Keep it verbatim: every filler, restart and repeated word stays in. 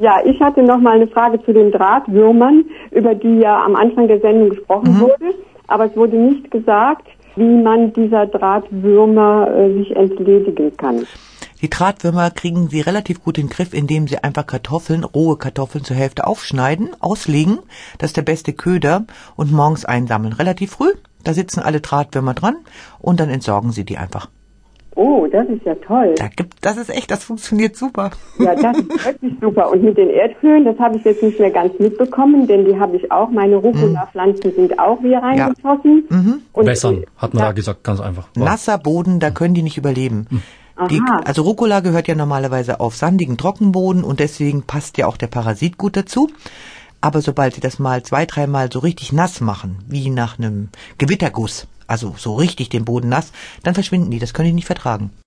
Ja, ich hatte noch mal eine Frage zu den Drahtwürmern, über die ja am Anfang der Sendung gesprochen mhm. wurde. Aber es wurde nicht gesagt, wie man dieser Drahtwürmer äh, sich entledigen kann. Die Drahtwürmer kriegen Sie relativ gut in den Griff, indem Sie einfach Kartoffeln, rohe Kartoffeln zur Hälfte aufschneiden, auslegen, das ist der beste Köder, und morgens einsammeln. Relativ früh, da sitzen alle Drahtwürmer dran und dann entsorgen Sie die einfach. Oh, das ist ja toll. Da gibt, das ist echt, das funktioniert super. Ja, das ist wirklich super. Und mit den Erdhöhlen, das habe ich jetzt nicht mehr ganz mitbekommen, denn die habe ich auch. Meine Rucola-Pflanzen sind auch wieder reingeschossen. Ja. Mhm. Und wässern, hat man da gesagt, ganz einfach. Wow. Nasser Boden, da können die nicht überleben. Mhm. Die, also Rucola gehört ja normalerweise auf sandigen Trockenboden und deswegen passt ja auch der Parasit gut dazu. Aber sobald Sie das mal zwei, dreimal so richtig nass machen, wie nach einem Gewitterguss, also so richtig den Boden nass, dann verschwinden die, das können die nicht vertragen.